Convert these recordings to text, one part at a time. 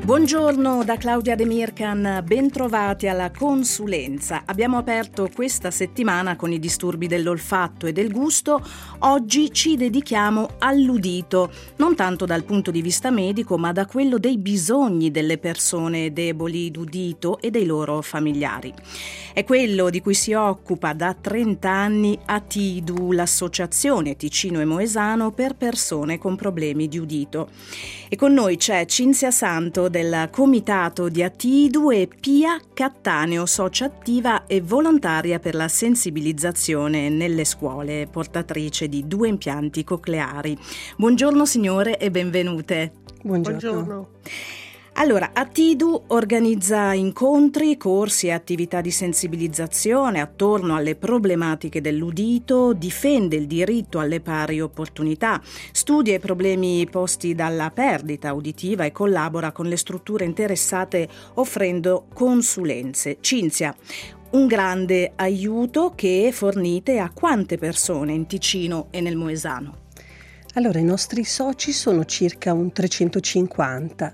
Buongiorno da Claudia De Mircan, bentrovati alla consulenza. Abbiamo aperto questa settimana con i disturbi dell'olfatto e del gusto. Oggi ci dedichiamo all'udito, non tanto dal punto di vista medico, ma da quello dei bisogni delle persone deboli d'udito e dei loro familiari. È quello di cui si occupa da 30 anni ATIDU, l'Associazione Ticino e Moesano per persone con problemi di udito. E con noi c'è Cinzia Santo del Comitato di ATIDU e Pia Cattaneo, socia attiva e volontaria per la sensibilizzazione nelle scuole, portatrice di 2 impianti cocleari. Buongiorno signore e benvenute. Buongiorno. Allora, ATIDU organizza incontri, corsi e attività di sensibilizzazione attorno alle problematiche dell'udito, difende il diritto alle pari opportunità, studia i problemi posti dalla perdita uditiva e collabora con le strutture interessate offrendo consulenze. Cinzia, un grande aiuto che fornite a quante persone in Ticino e nel Moesano? Allora, i nostri soci sono circa un 350.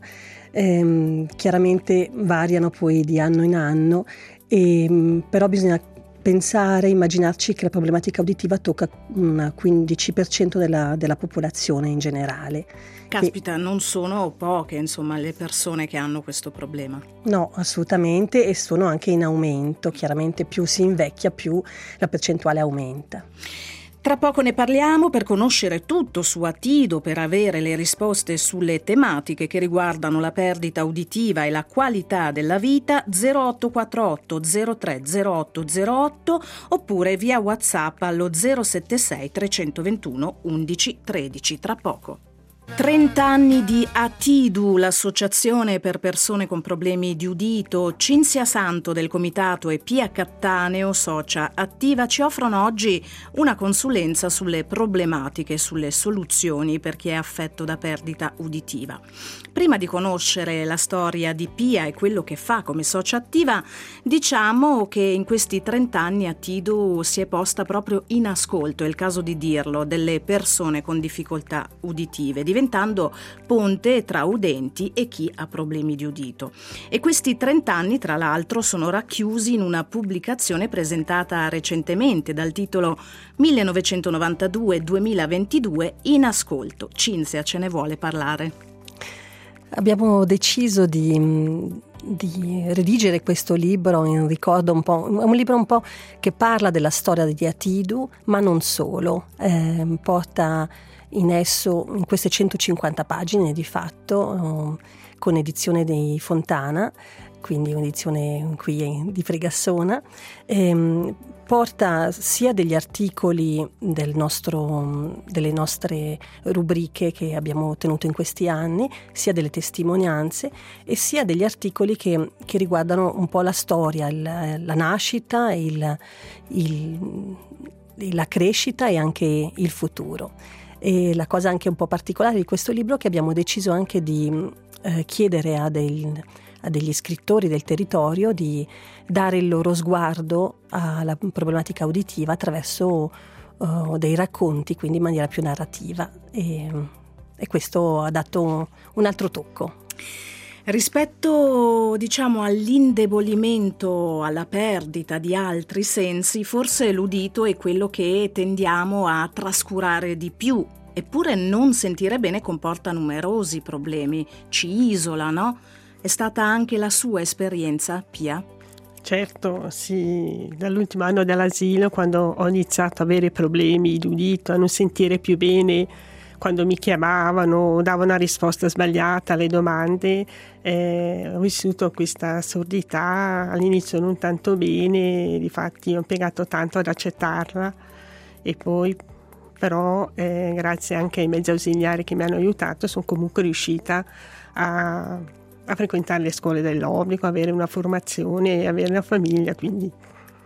Chiaramente variano poi di anno in anno, però bisogna pensare, immaginarci che la problematica uditiva tocca un 15% della popolazione in generale. Caspita, non sono poche, insomma, le persone che hanno questo problema. No, assolutamente, e sono anche in aumento. Chiaramente più si invecchia, più la percentuale aumenta. Tra poco ne parliamo per conoscere tutto su ATIDU, per avere le risposte sulle tematiche che riguardano la perdita uditiva e la qualità della vita. 0848 03 0808 oppure via WhatsApp allo 076 321 11 13. Tra poco. 30 anni di ATIDU, l'Associazione per persone con problemi di udito. Cinzia Santo del Comitato e Pia Cattaneo, socia attiva, ci offrono oggi una consulenza sulle problematiche e sulle soluzioni per chi è affetto da perdita uditiva. Prima di conoscere la storia di Pia e quello che fa come socia attiva, diciamo che in questi 30 anni ATIDU si è posta proprio in ascolto, è il caso di dirlo, delle persone con difficoltà uditive, diventando ponte tra udenti e chi ha problemi di udito. E questi 30 anni, tra l'altro, sono racchiusi in una pubblicazione presentata recentemente dal titolo 1992-2022 in ascolto. Cinzia ce ne vuole parlare. Abbiamo deciso di redigere questo libro in ricordo un po', un libro un po' che parla della storia di ATIDU, ma non solo, porta in esso, in queste 150 pagine di fatto, con edizione di Fontana, quindi un'edizione qui di Fregassona, porta sia degli articoli delle nostre rubriche che abbiamo tenuto in questi anni, sia delle testimonianze e sia degli articoli che riguardano un po' la storia, la nascita, la crescita e anche il futuro. E la cosa anche un po' particolare di questo libro è che abbiamo deciso anche di chiedere a degli scrittori del territorio di dare il loro sguardo alla problematica uditiva attraverso dei racconti, quindi in maniera più narrativa, e questo ha dato un altro tocco. Rispetto, diciamo, all'indebolimento, alla perdita di altri sensi, forse l'udito è quello che tendiamo a trascurare di più. Eppure non sentire bene comporta numerosi problemi, ci isola, no? È stata anche la sua esperienza, Pia? Certo, sì, dall'ultimo anno dell'asilo, quando ho iniziato ad avere problemi di udito, a non sentire più bene, quando mi chiamavano, davo una risposta sbagliata alle domande, ho vissuto questa sordità, all'inizio non tanto bene, difatti ho impiegato tanto ad accettarla, e poi però grazie anche ai mezzi ausiliari che mi hanno aiutato sono comunque riuscita a frequentare le scuole dell'obbligo, avere una formazione e avere una famiglia, quindi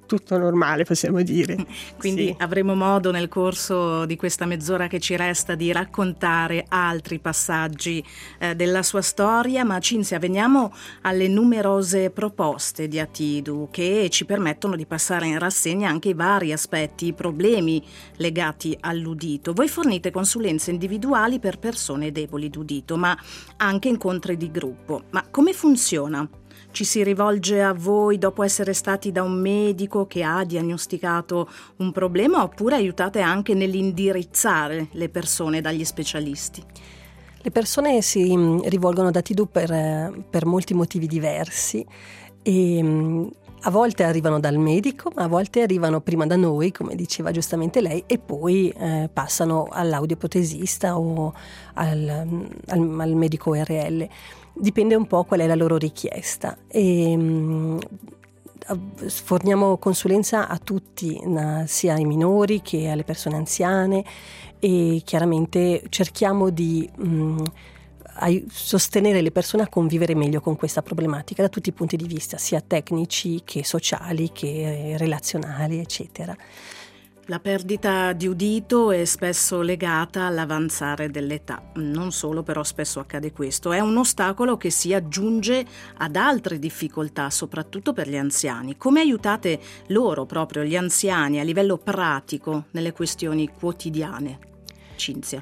tutto normale, possiamo dire. Quindi sì. Avremo modo nel corso di questa mezz'ora che ci resta di raccontare altri passaggi della sua storia, ma Cinzia, veniamo alle numerose proposte di Atidu che ci permettono di passare in rassegna anche i vari aspetti, i problemi legati all'udito. Voi fornite consulenze individuali per persone deboli d'udito, ma anche incontri di gruppo. Ma come funziona? Ci si rivolge a voi dopo essere stati da un medico che ha diagnosticato un problema, oppure aiutate anche nell'indirizzare le persone dagli specialisti? Le persone si rivolgono ad Atidu per molti motivi diversi e a volte arrivano dal medico, a volte arrivano prima da noi, come diceva giustamente lei, e poi passano all'audioprotesista o al medico ORL. Dipende un po' qual è la loro richiesta. Forniamo consulenza a tutti, sia ai minori che alle persone anziane, e chiaramente cerchiamo di sostenere le persone a convivere meglio con questa problematica da tutti i punti di vista, sia tecnici che sociali che relazionali, eccetera. La perdita di udito è spesso legata all'avanzare dell'età, non solo, però spesso accade questo. È un ostacolo che si aggiunge ad altre difficoltà, soprattutto per gli anziani. Come aiutate loro, proprio gli anziani, a livello pratico nelle questioni quotidiane? Cinzia.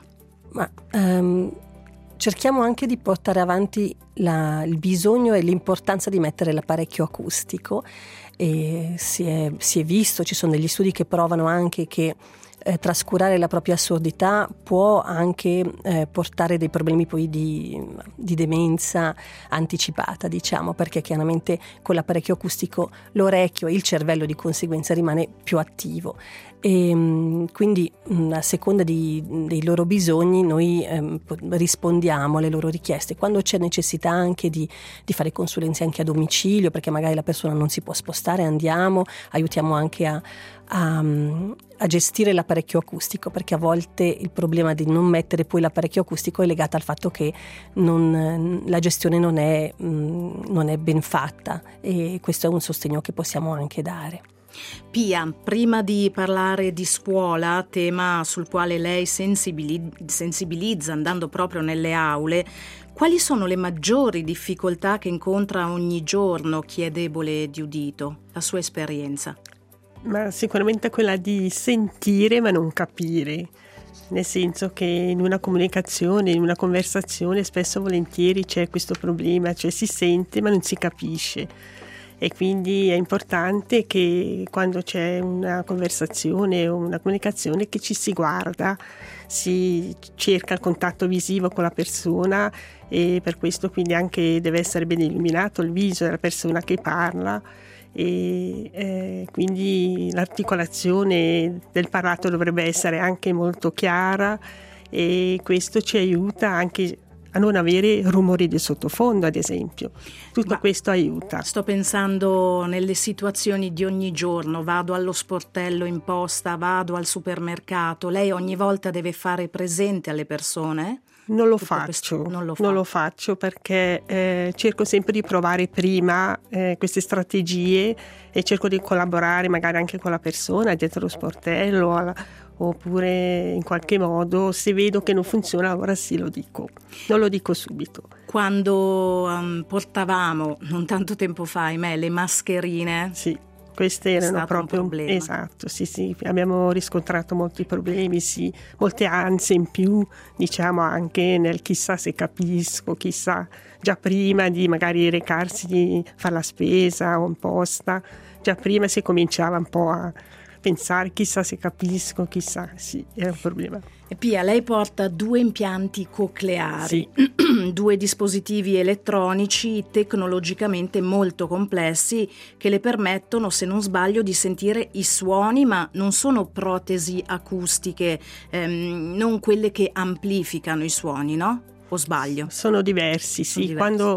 Cerchiamo anche di portare avanti il bisogno e l'importanza di mettere l'apparecchio acustico. E si è visto, ci sono degli studi che provano anche che trascurare la propria assurdità può anche portare dei problemi poi di demenza anticipata, diciamo, perché chiaramente con l'apparecchio acustico l'orecchio e il cervello di conseguenza rimane più attivo. E quindi a seconda dei loro bisogni noi rispondiamo alle loro richieste. Quando c'è necessità anche di fare consulenze anche a domicilio, perché magari la persona non si può spostare, aiutiamo anche a gestire l'apparecchio acustico, perché a volte il problema di non mettere poi l'apparecchio acustico è legato al fatto che la gestione non è ben fatta, e questo è un sostegno che possiamo anche dare. Pia, prima di parlare di scuola, tema sul quale lei sensibilizza andando proprio nelle aule, quali sono le maggiori difficoltà che incontra ogni giorno chi è debole di udito? La sua esperienza? Ma sicuramente quella di sentire ma non capire, nel senso che in una comunicazione, in una conversazione spesso volentieri c'è questo problema, cioè si sente ma non si capisce. E quindi è importante che quando c'è una conversazione o una comunicazione che ci si guarda, si cerca il contatto visivo con la persona, e per questo quindi anche deve essere ben illuminato il viso della persona che parla, e quindi l'articolazione del parlato dovrebbe essere anche molto chiara, e questo ci aiuta anche a non avere rumori di sottofondo, ad esempio. Tutto questo aiuta. Sto pensando nelle situazioni di ogni giorno, vado allo sportello in posta, vado al supermercato, lei ogni volta deve fare presente alle persone? Non lo faccio perché cerco sempre di provare prima queste strategie, e cerco di collaborare magari anche con la persona dietro lo sportello, oppure in qualche modo se vedo che non funziona allora sì lo dico, non lo dico subito. Quando portavamo non tanto tempo fa, ahimè, le mascherine, sì, queste erano proprio un problema. Esatto, sì, abbiamo riscontrato molti problemi, sì, molte ansie in più, diciamo, anche nel chissà se capisco, chissà, già prima di magari recarsi di fare la spesa o in posta, già prima si cominciava un po' a pensare chissà se capisco, chissà, sì, era un problema. E Pia, lei porta 2 impianti cocleari, sì. 2 dispositivi elettronici tecnologicamente molto complessi che le permettono, se non sbaglio, di sentire i suoni, ma non sono protesi acustiche, non quelle che amplificano i suoni, no? O sbaglio? Sono diversi, sì. Diversi. Quando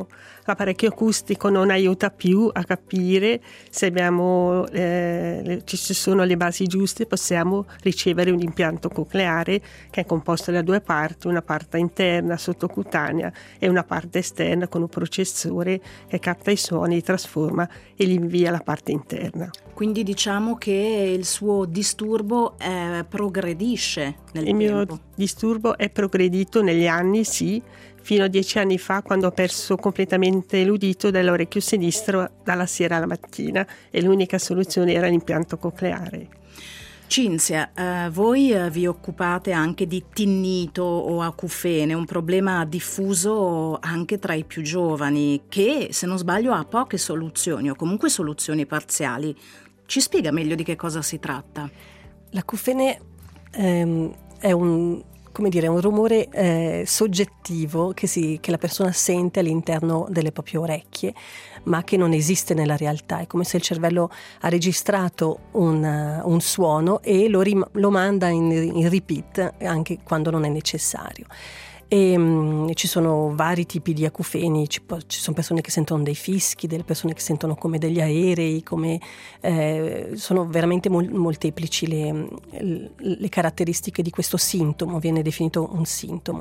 l'apparecchio acustico non aiuta più a capire se abbiamo, ci sono le basi giuste, possiamo ricevere un impianto cocleare che è composto da due parti, una parte interna sottocutanea e una parte esterna con un processore che capta i suoni, trasforma e li invia alla parte interna. Quindi diciamo che il suo disturbo progredisce nel tempo. Il mio disturbo è progredito negli anni, sì, fino a 10 anni fa, quando ho perso completamente l'udito dall'orecchio sinistro dalla sera alla mattina e l'unica soluzione era l'impianto cocleare. Cinzia, voi vi occupate anche di tinnito o acufene, un problema diffuso anche tra i più giovani che, se non sbaglio, ha poche soluzioni o comunque soluzioni parziali. Ci spiega meglio di che cosa si tratta? L'acufene è un rumore soggettivo che la persona sente all'interno delle proprie orecchie, ma che non esiste nella realtà. È come se il cervello ha registrato un suono e lo manda in repeat anche quando non è necessario. E ci sono vari tipi di acufeni, ci sono persone che sentono dei fischi, delle persone che sentono come degli aerei, sono veramente molteplici le caratteristiche di questo sintomo, viene definito un sintomo.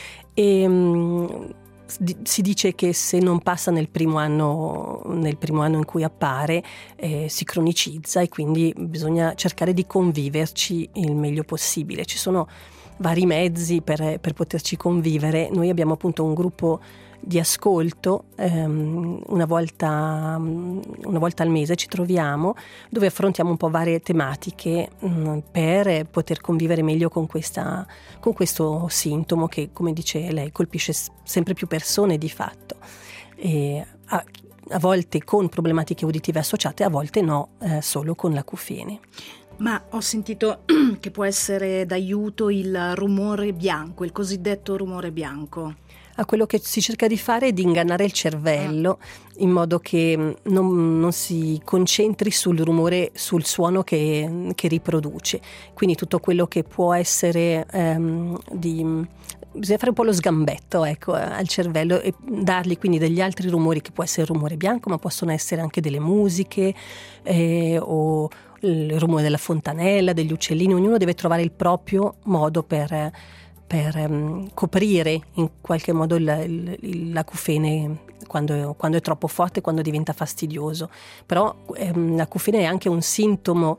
Si dice che se non passa nel primo anno in cui appare, si cronicizza e quindi bisogna cercare di conviverci il meglio possibile. Ci sono vari mezzi per poterci convivere. Noi abbiamo appunto un gruppo di ascolto, una volta al mese ci troviamo, dove affrontiamo un po' varie tematiche per poter convivere meglio con questo sintomo che, come dice lei, colpisce sempre più persone di fatto, e a volte con problematiche uditive associate, a volte no, solo con l'acufene. Ma ho sentito che può essere d'aiuto il rumore bianco, il cosiddetto rumore bianco. Quello che si cerca di fare è di ingannare il cervello in modo che non si concentri sul rumore, sul suono che riproduce. Quindi tutto quello che può essere bisogna fare un po' lo sgambetto, al cervello e dargli quindi degli altri rumori, che può essere il rumore bianco, ma possono essere anche delle musiche o il rumore della fontanella, degli uccellini. Ognuno deve trovare il proprio modo per coprire in qualche modo l'acufene quando è troppo forte, quando diventa fastidioso. Però l'acufene è anche un sintomo,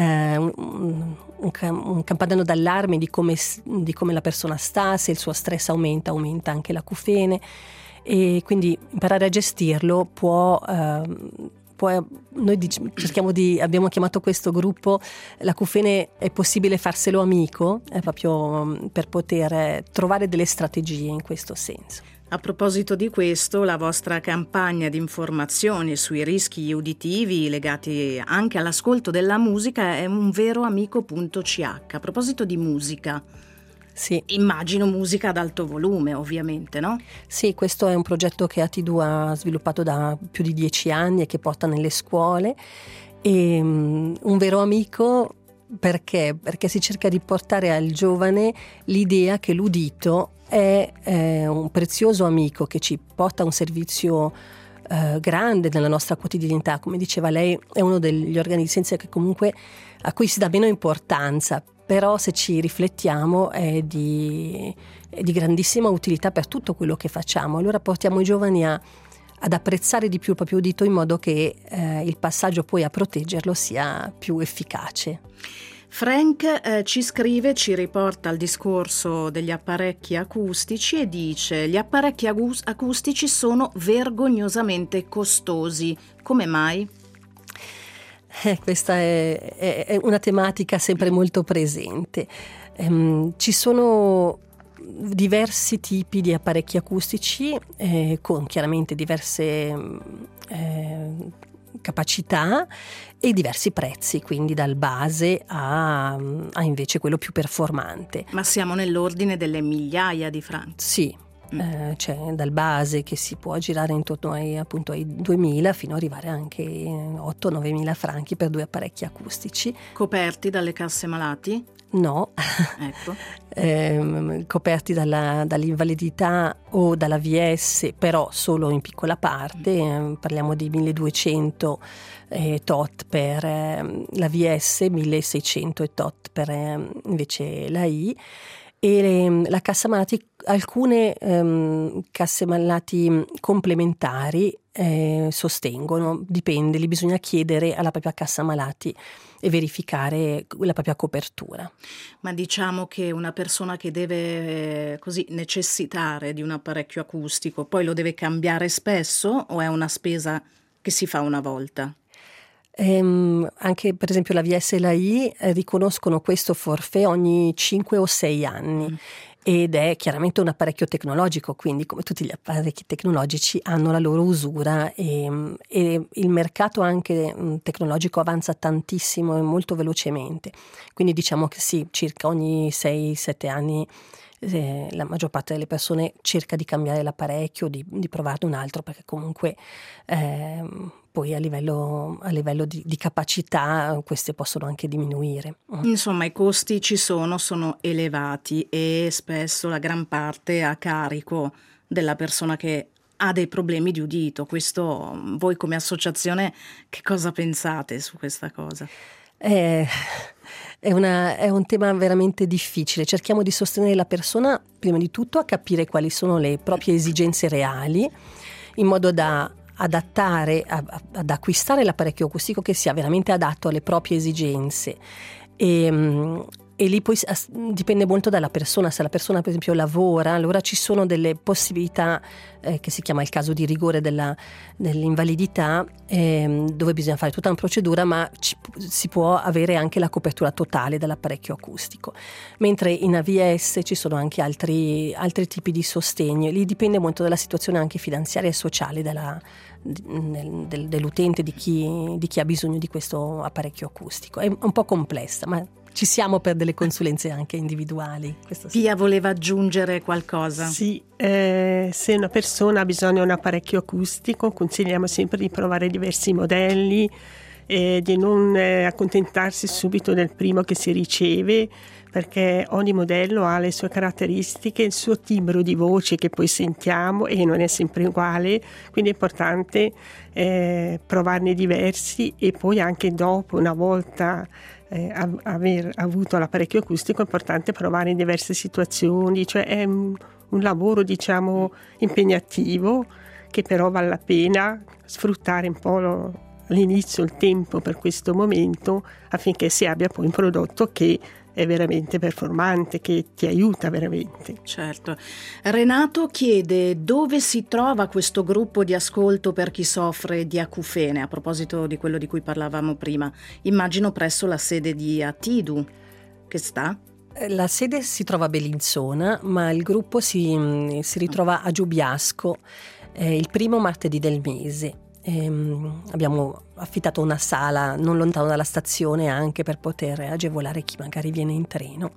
un campanello d'allarme di come la persona sta. Se il suo stress aumenta anche l'acufene, e quindi imparare a gestirlo noi abbiamo chiamato questo gruppo l'acufene è possibile farselo amico, proprio per poter trovare delle strategie in questo senso. A proposito di questo, la vostra campagna di informazioni sui rischi uditivi legati anche all'ascolto della musica è un vero amico.ch. A proposito di musica, sì. Immagino musica ad alto volume, ovviamente, no? Sì, questo è un progetto che AT2 ha sviluppato da più di 10 anni e che porta nelle scuole. E un vero amico perché si cerca di portare al giovane l'idea che l'udito è un prezioso amico che ci porta un servizio grande nella nostra quotidianità. Come diceva lei, è uno degli organi di scienza che comunque a cui si dà meno importanza, però se ci riflettiamo è di grandissima utilità per tutto quello che facciamo. Allora portiamo i giovani ad apprezzare di più il proprio udito, in modo che il passaggio poi a proteggerlo sia più efficace. Frank ci scrive, ci riporta al discorso degli apparecchi acustici e dice: gli apparecchi acustici sono vergognosamente costosi. Come mai? Questa è una tematica sempre molto presente. Ci sono diversi tipi di apparecchi acustici con chiaramente diverse capacità e diversi prezzi, quindi dal base a invece quello più performante. Ma siamo nell'ordine delle migliaia di franchi? Sì. C'è dal base che si può girare intorno ai 2.000 fino ad arrivare anche 8-9.000 franchi per 2 apparecchi acustici. Coperti dalle casse malati? No, Ecco. Coperti dall'invalidità o dalla VS, però solo in piccola parte, parliamo di 1200 tot per la VS, 1600 e tot per invece la I. E la cassa malati, alcune casse malati complementari sostengono, dipende, lì bisogna chiedere alla propria cassa malati e verificare la propria copertura. Ma diciamo che una persona che deve così necessitare di un apparecchio acustico poi lo deve cambiare spesso o è una spesa che si fa una volta? Anche per esempio la VS e la I riconoscono questo forfait ogni 5 o 6 anni ed è chiaramente un apparecchio tecnologico, quindi come tutti gli apparecchi tecnologici hanno la loro usura e il mercato anche tecnologico avanza tantissimo e molto velocemente, quindi diciamo che sì, circa ogni 6-7 anni la maggior parte delle persone cerca di cambiare l'apparecchio, di provarne un altro, perché comunque poi a livello di capacità queste possono anche diminuire. Insomma, i costi ci sono elevati e spesso la gran parte a carico della persona che ha dei problemi di udito. Questo, voi come associazione, che cosa pensate su questa cosa? È un tema veramente difficile. Cerchiamo di sostenere la persona prima di tutto a capire quali sono le proprie esigenze reali, in modo da adattare, ad acquistare l'apparecchio acustico che sia veramente adatto alle proprie esigenze. E lì poi dipende molto dalla persona. Se la persona per esempio lavora, allora ci sono delle possibilità che si chiama il caso di rigore dell'invalidità, dove bisogna fare tutta una procedura, ma si può avere anche la copertura totale dell'apparecchio acustico, mentre in AVS ci sono anche altri tipi di sostegno. Lì dipende molto dalla situazione anche finanziaria e sociale dell'utente, di chi ha bisogno di questo apparecchio acustico. È un po' complessa, ma ci siamo per delle consulenze anche individuali. Pia voleva aggiungere qualcosa? Sì, se una persona ha bisogno di un apparecchio acustico, consigliamo sempre di provare diversi modelli, di non accontentarsi subito del primo che si riceve, perché ogni modello ha le sue caratteristiche, il suo timbro di voce che poi sentiamo e non è sempre uguale, quindi è importante provarne diversi e poi anche dopo, una volta aver avuto l'apparecchio acustico, è importante provare in diverse situazioni, cioè è un lavoro diciamo impegnativo che però vale la pena sfruttare un po' all'inizio il tempo per questo momento affinché si abbia poi un prodotto che è veramente performante, che ti aiuta veramente. Certo. Renato chiede dove si trova questo gruppo di ascolto per chi soffre di acufene, a proposito di quello di cui parlavamo prima. Immagino presso la sede di Atidu, che sta? La sede si trova a Bellinzona, ma il gruppo si ritrova a Giubiasco il primo martedì del mese. Abbiamo affittato una sala non lontano dalla stazione anche per poter agevolare chi magari viene in treno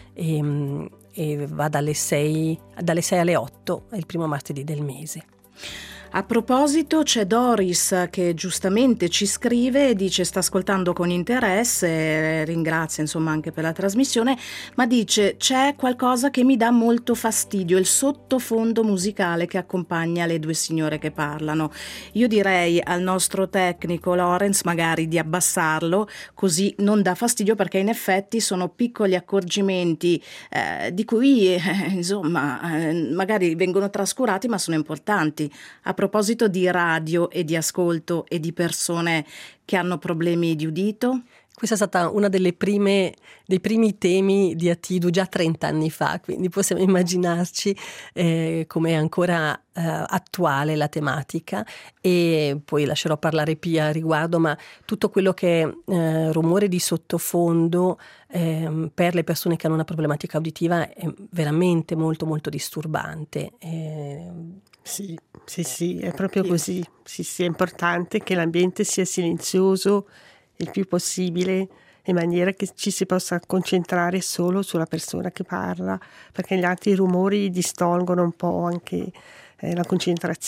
e va dalle 6 alle 8 il primo martedì del mese. A proposito, c'è Doris che giustamente ci scrive e dice sta ascoltando con interesse, ringrazia insomma anche per la trasmissione, ma dice c'è qualcosa che mi dà molto fastidio, il sottofondo musicale che accompagna le due signore che parlano. Io direi al nostro tecnico Lorenz magari di abbassarlo, così non dà fastidio, perché in effetti sono piccoli accorgimenti di cui insomma magari vengono trascurati ma sono importanti. A proposito di radio e di ascolto e di persone che hanno problemi di udito? Questa è stata una dei primi temi di Atidu già 30 anni fa, quindi possiamo immaginarci come è ancora attuale la tematica, e poi lascerò parlare Pia a riguardo, ma tutto quello che è rumore di sottofondo per le persone che hanno una problematica uditiva è veramente molto molto disturbante. Sì, è proprio così. Sì, è importante che l'ambiente sia silenzioso il più possibile, in maniera che ci si possa concentrare solo sulla persona che parla, perché gli altri rumori distolgono un po' anche la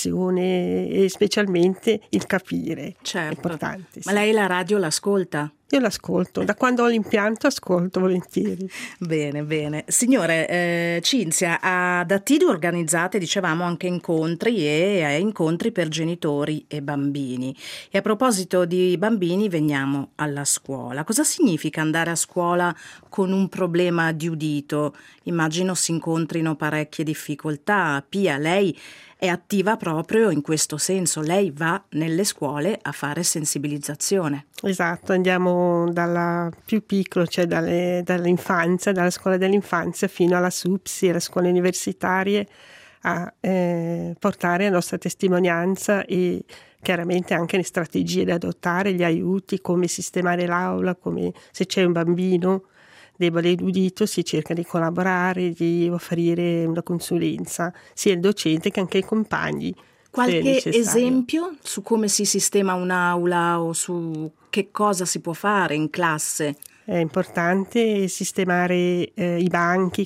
concentrazione e specialmente il capire. Certo. È importante. Ma lei la radio l'ascolta? Io l'ascolto, da quando ho l'impianto ascolto volentieri. Bene, bene. Signore Cinzia, ad Attidu organizzate, dicevamo, anche incontri e incontri per genitori e bambini. E a proposito di bambini, veniamo alla scuola. Cosa significa andare a scuola con un problema di udito? Immagino si incontrino parecchie difficoltà. Pia, lei è attiva proprio in questo senso, lei va nelle scuole a fare sensibilizzazione. Esatto, andiamo dalla più piccola, cioè dall'infanzia, dalla scuola dell'infanzia fino alla SUPSI e alle scuole universitarie a portare la nostra testimonianza e chiaramente anche le strategie da adottare, gli aiuti, come sistemare l'aula, come se c'è un bambino debole d'udito si cerca di collaborare, di offrire una consulenza sia il docente che anche i compagni. Qualche esempio su come si sistema un'aula o su che cosa si può fare in classe? È importante sistemare i banchi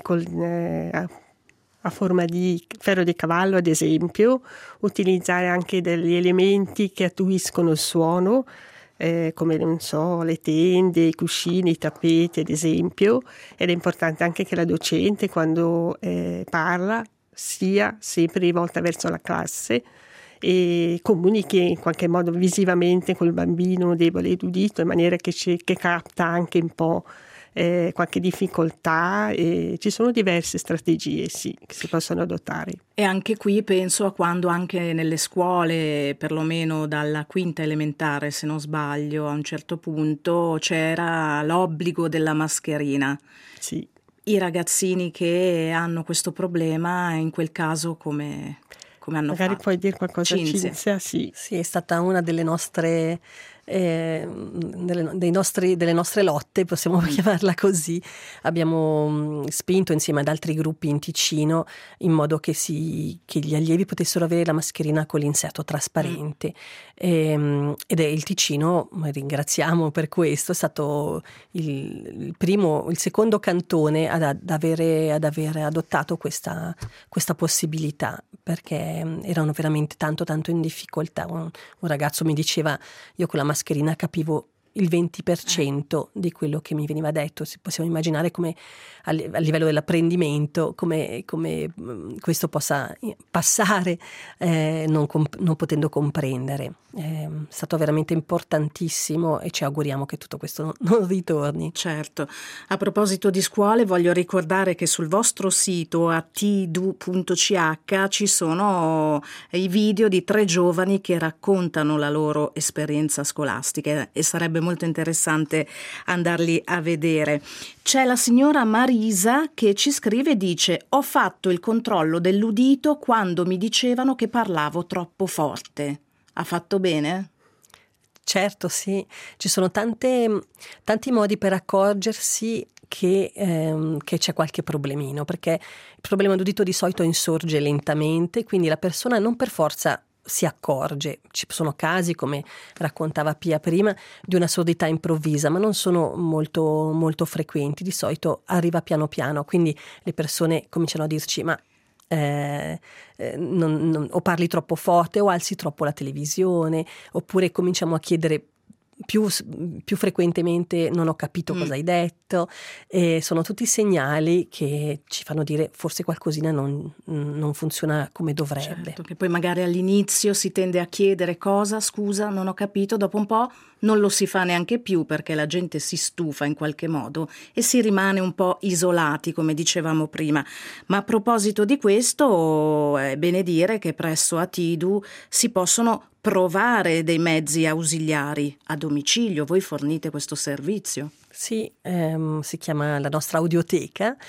a forma di ferro di cavallo, ad esempio, utilizzare anche degli elementi che attuiscono il suono, come non so, le tende, i cuscini, i tappeti ad esempio, ed è importante anche che la docente quando parla sia sempre rivolta verso la classe e comunichi in qualche modo visivamente col bambino debole d'udito in maniera che capta anche un po' qualche difficoltà e ci sono diverse strategie sì, che si possono adottare. E anche qui penso a quando anche nelle scuole, perlomeno dalla quinta elementare se non sbaglio, a un certo punto c'era l'obbligo della mascherina. Sì. I ragazzini che hanno questo problema in quel caso come hanno Magari fatto? puoi dire qualcosa, Cinzia? Sì, è stata una delle nostre delle nostre lotte, possiamo chiamarla così. Abbiamo spinto insieme ad altri gruppi in Ticino in modo che gli allievi potessero avere la mascherina con l'inserto trasparente. Ed è il Ticino, ringraziamo per questo, è stato il secondo cantone ad avere adottato questa possibilità, perché erano veramente tanto in difficoltà. Un ragazzo mi diceva: io con la mascherina capivo il 20% di quello che mi veniva detto. Possiamo immaginare come a livello dell'apprendimento come questo possa passare non potendo comprendere. È stato veramente importantissimo e ci auguriamo che tutto questo non ritorni. Certo. A proposito di scuole, voglio ricordare che sul vostro sito attidu.ch ci sono i video di 3 giovani che raccontano la loro esperienza scolastica e sarebbe molto interessante andarli a vedere. C'è la signora Marisa che ci scrive e dice: ho fatto il controllo dell'udito quando mi dicevano che parlavo troppo forte. Ha fatto bene? Certo, sì. Ci sono tanti modi per accorgersi che c'è qualche problemino, perché il problema d'udito di solito insorge lentamente, quindi la persona non per forza si accorge. Ci sono casi, come raccontava Pia prima, di una sordità improvvisa, ma non sono molto, molto frequenti. Di solito arriva piano piano, quindi le persone cominciano a dirci: ma o parli troppo forte o alzi troppo la televisione, oppure cominciamo a chiedere più frequentemente: non ho capito cosa hai detto. Sono tutti segnali che ci fanno dire forse qualcosina non funziona come dovrebbe. Certo, che poi magari all'inizio si tende a chiedere: cosa, scusa, non ho capito. Dopo un po' non lo si fa neanche più, perché la gente si stufa in qualche modo e si rimane un po' isolati, come dicevamo prima. Ma a proposito di questo, è bene dire che presso Attidu si possono provare dei mezzi ausiliari a domicilio. Voi fornite questo servizio? Sì, si chiama la nostra audioteca.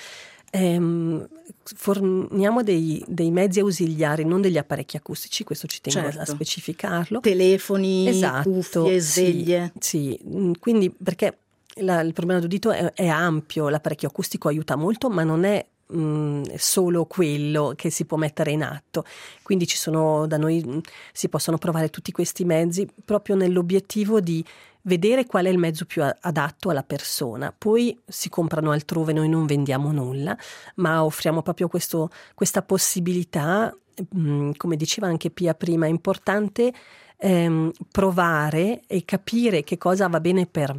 Forniamo dei mezzi ausiliari, non degli apparecchi acustici, questo ci tengo a specificarlo. Telefoni, esatto, cuffie, sveglie. Sì, quindi perché il problema d'udito è ampio, l'apparecchio acustico aiuta molto, ma non è solo quello che si può mettere in atto. Quindi da noi si possono provare tutti questi mezzi proprio nell'obiettivo di vedere qual è il mezzo più adatto alla persona. Poi si comprano altrove, noi non vendiamo nulla, ma offriamo proprio questa possibilità. Come diceva anche Pia prima, è importante provare e capire che cosa va bene per me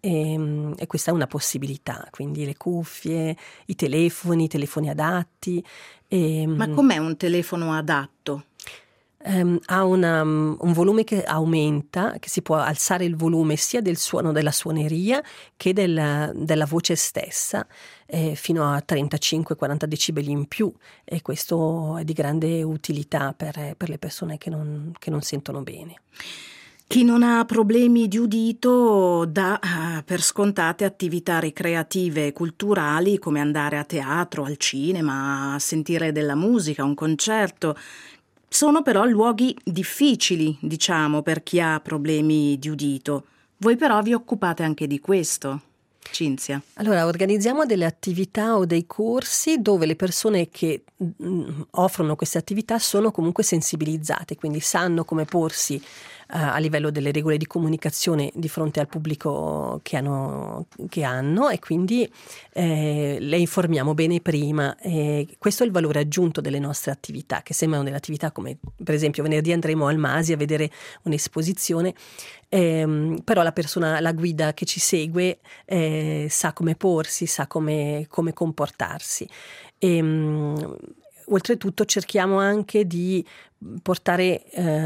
e questa è una possibilità, quindi le cuffie, i telefoni adatti. Ma com'è un telefono adatto? Ha un volume che aumenta, che si può alzare il volume sia del suono della suoneria che della voce stessa, fino a 35-40 decibeli in più, e questo è di grande utilità per le persone che non sentono bene. Chi non ha problemi di udito dà per scontate attività ricreative e culturali come andare a teatro, al cinema, sentire della musica, un concerto. Sono però luoghi difficili, diciamo, per chi ha problemi di udito. Voi però vi occupate anche di questo, Cinzia. Allora, organizziamo delle attività o dei corsi dove le persone che offrono queste attività sono comunque sensibilizzate, quindi sanno come porsi a livello delle regole di comunicazione di fronte al pubblico che hanno, e quindi le informiamo bene prima. Questo è il valore aggiunto delle nostre attività, che sembrano delle attività come, per esempio, venerdì andremo al Masi a vedere un'esposizione, però la guida che ci segue sa come porsi, sa come comportarsi. Oltretutto cerchiamo anche di portare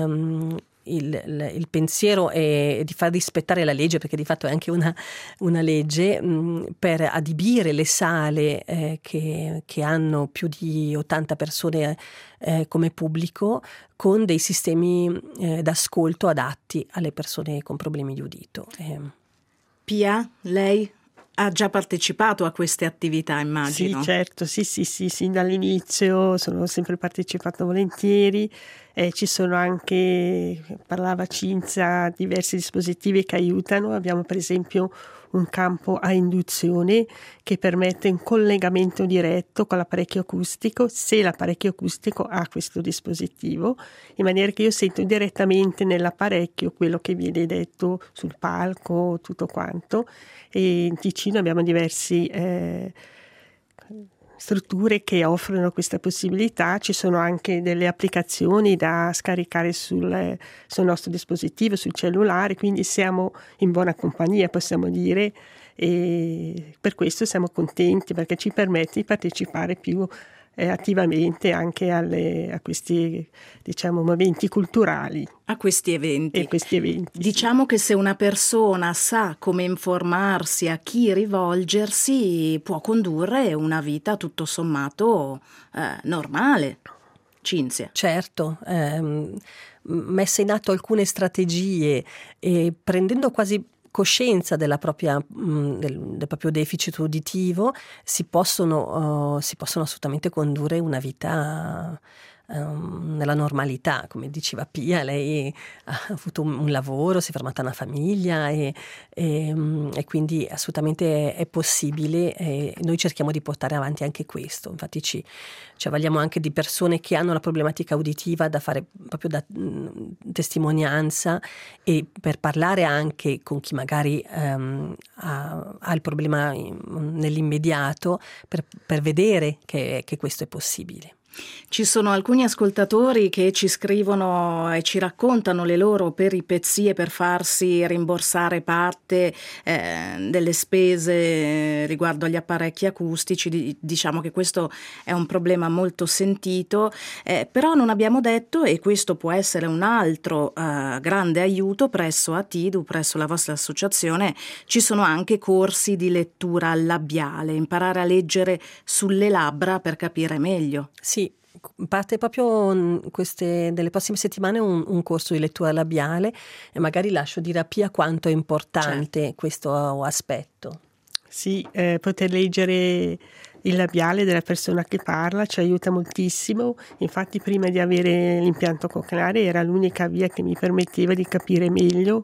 il pensiero e di far rispettare la legge, perché di fatto è anche una legge, per adibire le sale che hanno più di 80 persone come pubblico, con dei sistemi d'ascolto adatti alle persone con problemi di udito. Pia, lei ha già partecipato a queste attività, immagino. Sì, certo, sì, sin dall'inizio sono sempre partecipato volentieri. Ci sono anche, parlava Cinzia, diversi dispositivi che aiutano. Abbiamo per esempio un campo a induzione che permette un collegamento diretto con l'apparecchio acustico, se l'apparecchio acustico ha questo dispositivo, in maniera che io sento direttamente nell'apparecchio quello che viene detto sul palco, tutto quanto. E in Ticino abbiamo diversi strutture che offrono questa possibilità. Ci sono anche delle applicazioni da scaricare sul nostro dispositivo, sul cellulare, quindi siamo in buona compagnia, possiamo dire, e per questo siamo contenti, perché ci permette di partecipare più attivamente anche a questi, diciamo, momenti culturali. A questi eventi. Diciamo sì. Che se una persona sa come informarsi, a chi rivolgersi, può condurre una vita tutto sommato normale. Cinzia. Certo, messe in atto alcune strategie e prendendo quasi coscienza del proprio deficit uditivo, si possono assolutamente condurre una vita nella normalità. Come diceva Pia, lei ha avuto un lavoro, si è formata una famiglia e quindi assolutamente è possibile, e noi cerchiamo di portare avanti anche questo. Infatti ci avvaliamo anche di persone che hanno la problematica uditiva, da fare proprio da testimonianza, e per parlare anche con chi magari ha il problema nell'immediato, per vedere che questo è possibile. Ci sono alcuni ascoltatori che ci scrivono e ci raccontano le loro peripezie per farsi rimborsare parte delle spese riguardo agli apparecchi acustici. Diciamo che questo è un problema molto sentito, però non abbiamo detto, e questo può essere un altro grande aiuto, presso ATIDU, presso la vostra associazione, ci sono anche corsi di lettura labiale, imparare a leggere sulle labbra per capire meglio. Sì, parte proprio delle prossime settimane un corso di lettura labiale, e magari lascio dire a Pia quanto è importante questo aspetto. Sì, poter leggere il labiale della persona che parla ci aiuta moltissimo. Infatti prima di avere l'impianto cocleare era l'unica via che mi permetteva di capire meglio,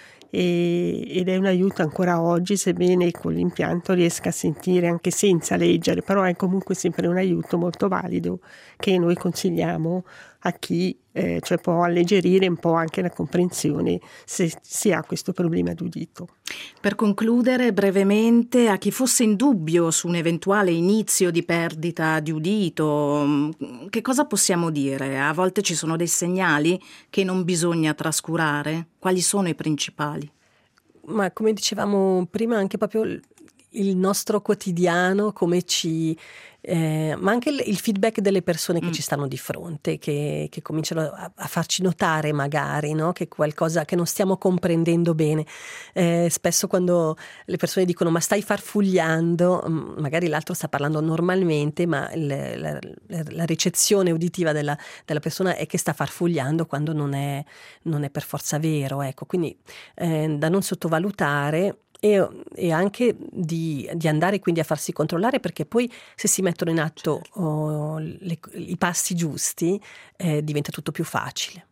ed è un aiuto ancora oggi, sebbene con l'impianto riesca a sentire anche senza leggere, però è comunque sempre un aiuto molto valido che noi consigliamo a chi cioè può alleggerire un po' anche la comprensione se si ha questo problema d'udito. Per concludere brevemente, a chi fosse in dubbio su un eventuale inizio di perdita di udito, che cosa possiamo dire? A volte ci sono dei segnali che non bisogna trascurare? Quali sono i principali? ma come dicevamo prima, anche proprio il nostro quotidiano, come ma anche il feedback delle persone che ci stanno di fronte, che cominciano a farci notare magari, no? Che qualcosa che non stiamo comprendendo bene. Spesso quando le persone dicono ma stai farfugliando, magari l'altro sta parlando normalmente, ma la ricezione uditiva della persona è che sta farfugliando quando non è per forza vero, ecco. Quindi da non sottovalutare. E anche di andare quindi a farsi controllare, perché poi se si mettono in atto i passi giusti diventa tutto più facile.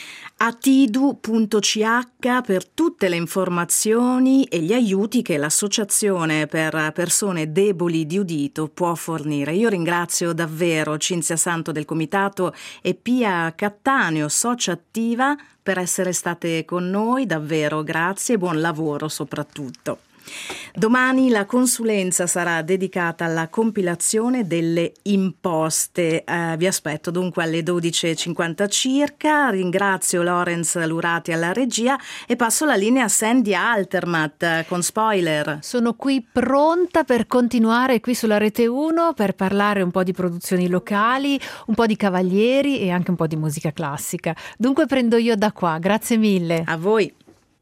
Atidu.ch per tutte le informazioni e gli aiuti che l'Associazione per persone deboli di udito può fornire. Io ringrazio davvero Cinzia Santo del Comitato e Pia Cattaneo, socia attiva, per essere state con noi. Davvero grazie e buon lavoro soprattutto. Domani la consulenza sarà dedicata alla compilazione delle imposte. Vi aspetto dunque alle 12.50 circa. Ringrazio Lorenz Lurati alla regia e passo la linea a Sandy Altermatt con Spoiler. Sono qui pronta per continuare qui sulla Rete 1 per parlare un po' di produzioni locali, un po' di Cavalieri e anche un po' di musica classica. Dunque prendo io da qua. Grazie mille. A voi.